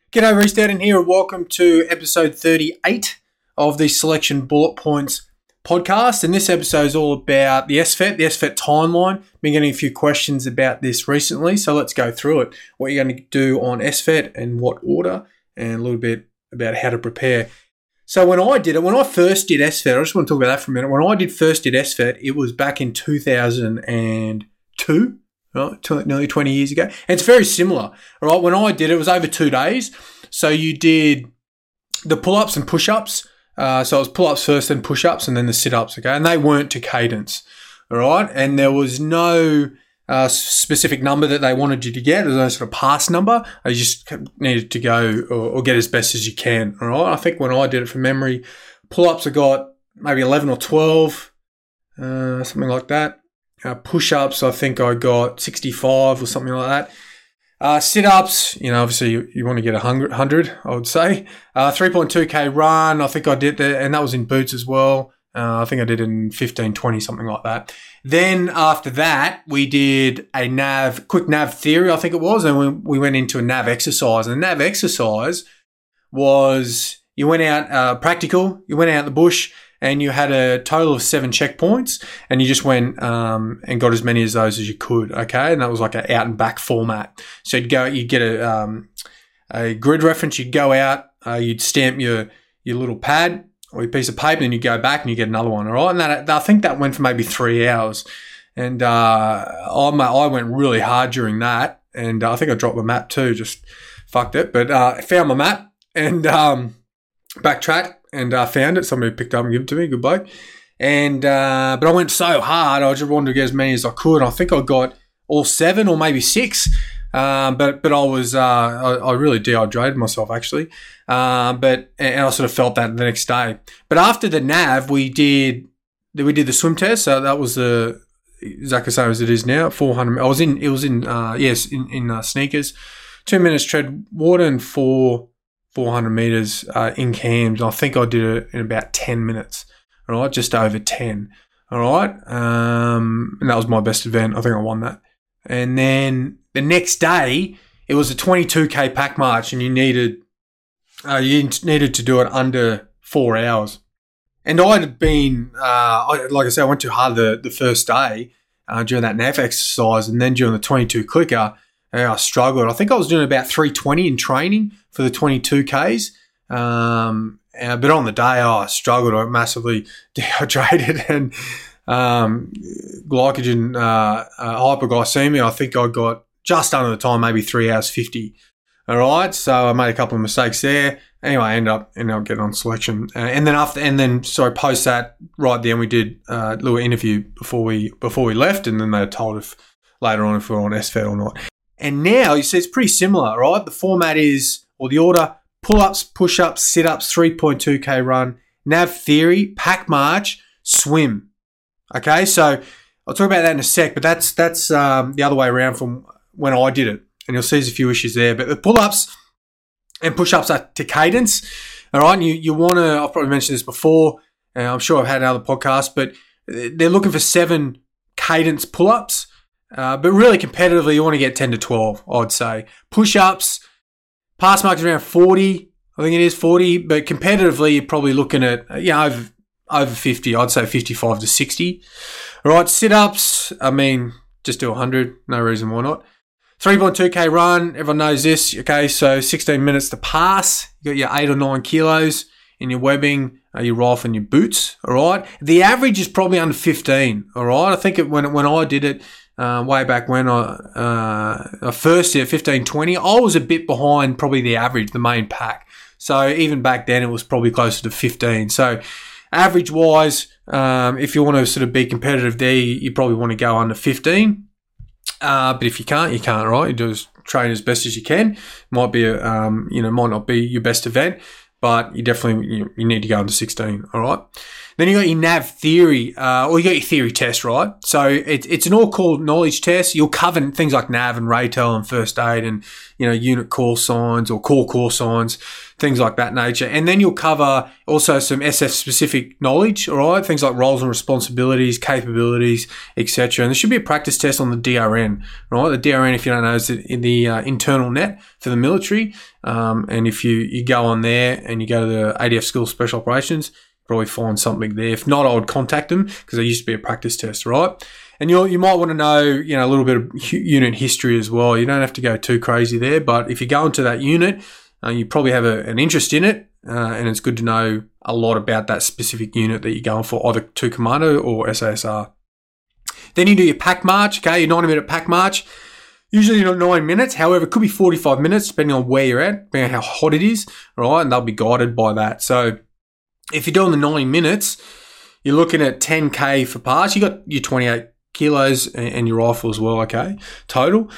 G'day, Reece Dowden here, and welcome to episode 38 of the Selection Bullet Points podcast. And this episode is all about the SFET timeline. Been getting a few questions about this recently, so let's go through it. What you're going to do on SFET and what order, and a little bit about how to prepare. So when I first did SFET, I just want to talk about that for a minute. When I first did SFET, it was back in 2002. Right, nearly 20 years ago. And it's very similar. All right, when I did it, it was over 2 days. So you did the pull-ups and push-ups. So it was pull-ups first, then push-ups, and then the sit-ups, okay? And they weren't to cadence, all right? And there was no specific number that they wanted you to get. There was no sort of pass number. You just needed to go or get as best as you can, all right? I think when I did it from memory, pull-ups I got maybe 11 or 12, something like that. Push-ups, I think I got 65 or something like that. Sit-ups, obviously you want to get 100, I would say. 3.2K run, I think I did that, and that was in boots as well. I think I did it in 15, 20, something like that. Then after that, we did a quick nav theory, I think it was, and we went into a nav exercise. And the nav exercise was you went out practical, you went out in the bush, and you had a total of 7 checkpoints, and you just went and got as many of those as you could, okay? And that was like an out and back format. So you'd get a grid reference, you'd go out, you'd stamp your little pad or your piece of paper, and you'd go back and you get another one, all right? And I think that went for maybe 3 hours. And I went really hard during that, and I think I dropped my map too, just fucked it. But I found my map and backtracked. And found it. Somebody picked it up and gave it to me. Good bloke. And but I went so hard. I just wanted to get as many as I could. I think I got all 7 or maybe 6. But I was I really dehydrated myself actually. But I sort of felt that the next day. But after the nav, we did the swim test. So that was exactly the same as it is now. 400. It was in sneakers. 2 minutes tread water and 400 meters in cams. I think I did it in about 10 minutes, all right, just over 10, all right. And that was my best event. I think I won that. And then the next day, it was a 22K pack march, and you needed to do it under 4 hours. And I had been, like I said, I went too hard the first day during that nav exercise, and then during the 22 clicker, I struggled. I think I was doing about 320 in training for the 22Ks. But on the day, I struggled. I massively dehydrated and glycogen hyperglycemia. I think I got just under the time, maybe 3 hours 50. All right, so I made a couple of mistakes there. Anyway, I ended up getting on selection. And then post that, right at the end, we did a little interview before we left, and then they told us later on if we were on SFET or not. And now, you see, it's pretty similar, right? The format is, or the order, pull-ups, push-ups, sit-ups, 3.2K run, nav theory, pack march, swim. Okay, so I'll talk about that in a sec, but that's the other way around from when I did it. And you'll see there's a few issues there. But the pull-ups and push-ups are to cadence, all right? And you want to, I've probably mentioned this before, and I'm sure I've had other podcasts, but they're looking for 7 cadence pull-ups. But really competitively, you want to get 10 to 12, I'd say. Push-ups, pass mark is around 40. I think it is 40. But competitively, you're probably looking at over 50. I'd say 55 to 60. All right, sit-ups, just do 100. No reason why not. 3.2K run, everyone knows this. Okay, so 16 minutes to pass. You got your 8 or 9 kilos in your webbing, your rifle and your boots. All right. The average is probably under 15. All right. I think when I did it, way back when I first did 15-20, I was a bit behind probably the average, the main pack. So even back then, it was probably closer to 15. So average-wise, if you want to sort of be competitive there, you probably want to go under 15. But if you can't, you can't, right? You just train as best as you can. Might be might not be your best event, but you definitely you need to go under 16. All right. Then you got your NAV theory, or you got your theory test, right? So it's an all-core knowledge test. You'll cover things like NAV and RATEL and first aid and, unit call signs or core signs, things like that nature. And then you'll cover also some SF-specific knowledge, all right? Things like roles and responsibilities, capabilities, etc. And there should be a practice test on the DRN, right? The DRN, if you don't know, is in the internal net for the military. And if you go on there and you go to the ADF School of Special Operations, probably find something there. If not, I would contact them because there used to be a practice test, right? And you might want to know, a little bit of unit history as well. You don't have to go too crazy there, but if you go into that unit, you probably have an interest in it, and it's good to know a lot about that specific unit that you're going for, either 2 Commando or SASR. Then you do your pack march, okay, your 90-minute pack march. Usually 9 minutes, however, it could be 45 minutes depending on where you're at, depending on how hot it is, right? And they'll be guided by that. So if you're doing the 90 minutes, you're looking at 10K for pass. You got your 28 kilos and your rifle as well, okay, total.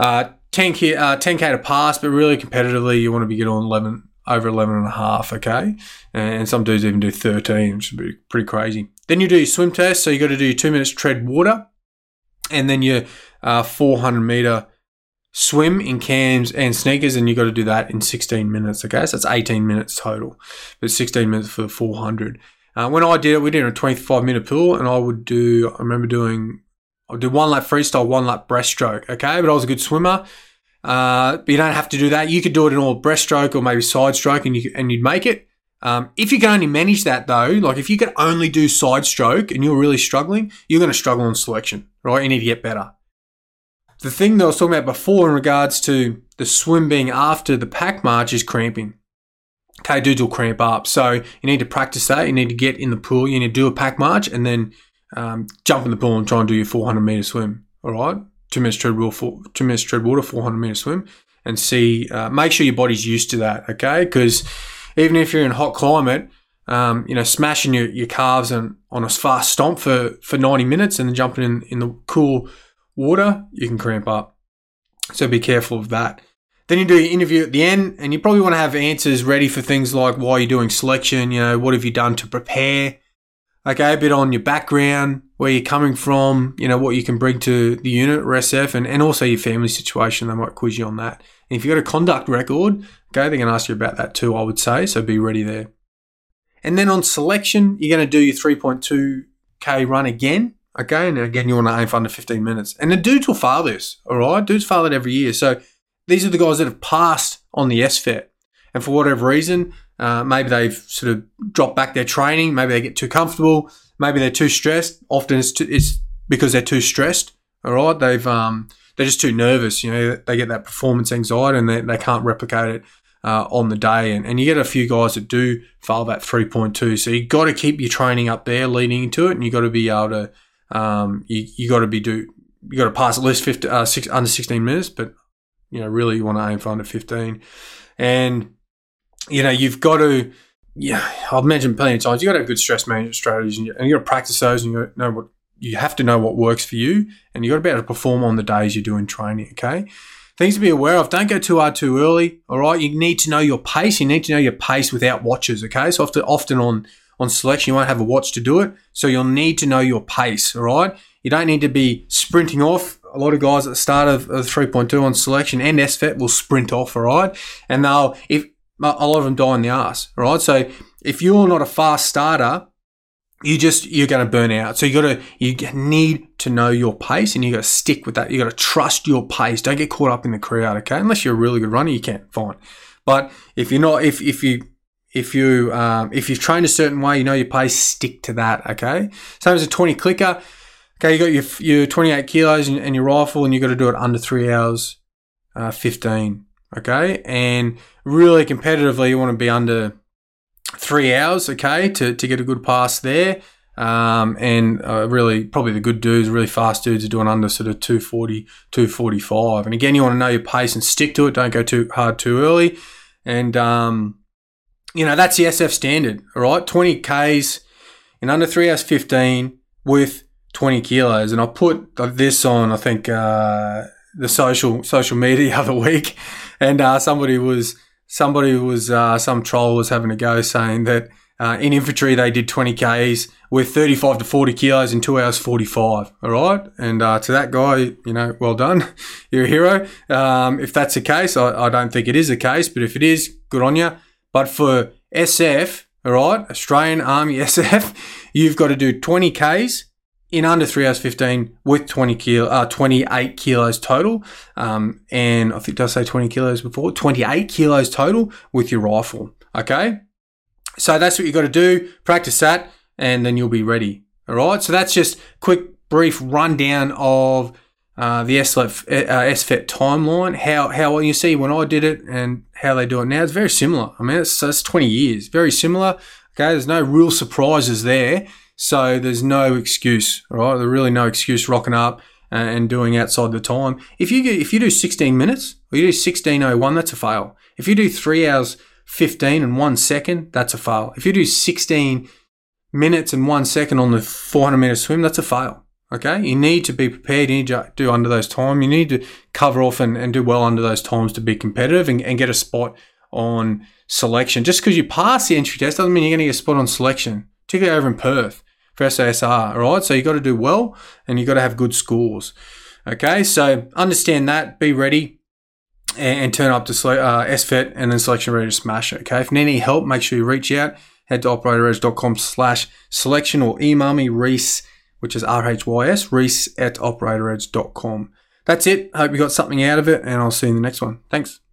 10K to pass, but really competitively, you want to be getting on over 11 and a half, okay? And some dudes even do 13, which would be pretty crazy. Then you do your swim test. So you got to do your 2 minutes tread water and then your 400 meter swim in cams and sneakers, and you got to do that in 16 minutes, okay? So that's 18 minutes total, but 16 minutes for the 400. When I did it, we did a 25-minute pool, and I remember doing 1 lap freestyle, 1 lap breaststroke, okay? But I was a good swimmer. But you don't have to do that. You could do it in all breaststroke or maybe side stroke, and you'd make it. If you can only manage that though, like if you can only do side stroke and you're really struggling, you're going to struggle in selection, right? You need to get better. The thing that I was talking about before in regards to the swim being after the pack march is cramping. Okay, dudes will cramp up. So you need to practice that. You need to get in the pool. You need to do a pack march and then jump in the pool and try and do your 400 meter swim. All right, 2 minutes tread water, 400 meter swim, and see. Make sure your body's used to that. Okay, because even if you're in a hot climate, smashing your calves on a fast stomp for 90 minutes and then jumping in the cool water, you can cramp up. So be careful of that. Then you do your interview at the end, and you probably want to have answers ready for things like why you're doing selection, what have you done to prepare, okay, a bit on your background, where you're coming from, what you can bring to the unit or SF, and also your family situation. They might quiz you on that. And if you've got a conduct record, okay, they're going to ask you about that too, I would say, so be ready there. And then on selection, you're going to do your 3.2K run again. Okay, and again, you want to aim for under 15 minutes. And the dudes will fail this, all right? Dudes fail it every year. So these are the guys that have passed on the SFET. And for whatever reason, maybe they've sort of dropped back their training. Maybe they get too comfortable. Maybe they're too stressed. Often it's because they're too stressed, all right? They're just too nervous. They get that performance anxiety and they can't replicate it on the day. And you get a few guys that do fail that 3.2. So you got to keep your training up there leading into it, and you got to be able to you got to pass at least under 16 minutes, but really you want to aim for under 15. And you've got to, I've mentioned plenty of times, you got to have good stress management strategies, and you got to practice those, and you have to know what works for you, and you got to be able to perform on the days you're doing training. Okay, things to be aware of: don't go too hard too early. All right, you need to know your pace. You need to know your pace without watches. Okay, so often on selection, you won't have a watch to do it. So you'll need to know your pace, all right? You don't need to be sprinting off. A lot of guys at the start of 3.2 on selection and SFET will sprint off, all right? And a lot of them die in the ass, all right? So if you're not a fast starter, you're going to burn out. So you need to know your pace, and you got to stick with that. You got to trust your pace. Don't get caught up in the crowd, okay? Unless you're a really good runner, you can, fine. But if you're not, if you've trained a certain way, your pace, stick to that, okay? Same as a 20 clicker. Okay, you got your 28 kilos and your rifle, and you got to do it under 3 hours, 15, okay? And really competitively, you want to be under 3 hours, okay, to get a good pass there. Really, probably the good dudes, really fast dudes, are doing under sort of 240, 245. And again, you want to know your pace and stick to it. Don't go too hard too early. And, that's the SF standard, all right? 20 Ks in under 3 hours 15 with 20 kilos. And I put this on, I think, the social media the other week, and some troll was having a go saying that In infantry, they did 20 Ks with 35 to 40 kilos in 2 hours 45. All right. And to that guy, well done. You're a hero. If that's the case, I don't think it is the case, but if it is, good on you. But for SF, all right, Australian Army SF, you've got to do 20 Ks in under 3 hours 15 with 28 kilos total. And I think, did I say 20 kilos before? 28 kilos total with your rifle. Okay. So that's what you got to do. Practice that and then you'll be ready. All right. So that's just quick, brief rundown of the SFET timeline. How you see when I did it and how they do it now, it's very similar. I mean, it's 20 years. Very similar. Okay. There's no real surprises there. So there's no excuse, all right? There's really no excuse rocking up and doing outside the time. If you do 16 minutes or you do 16:01, that's a fail. If you do 3 hours 15 and 1 second, that's a fail. If you do 16 minutes and 1 second on the 400-meter swim, that's a fail. Okay, you need to be prepared. You need to do under those times. You need to cover off and do well under those times to be competitive and get a spot on selection. Just because you pass the entry test doesn't mean you're going to get a spot on selection, particularly over in Perth for SASR, all right? So you got to do well and you got to have good scores. Okay, so understand that, be ready and turn up to SFET and then selection ready to smash it. Okay, if you need any help, make sure you reach out. Head to operatoredge.com/selection or email me, Reese, which is RHYS, Reese@operatoredge.com. That's it. Hope you got something out of it and I'll see you in the next one. Thanks.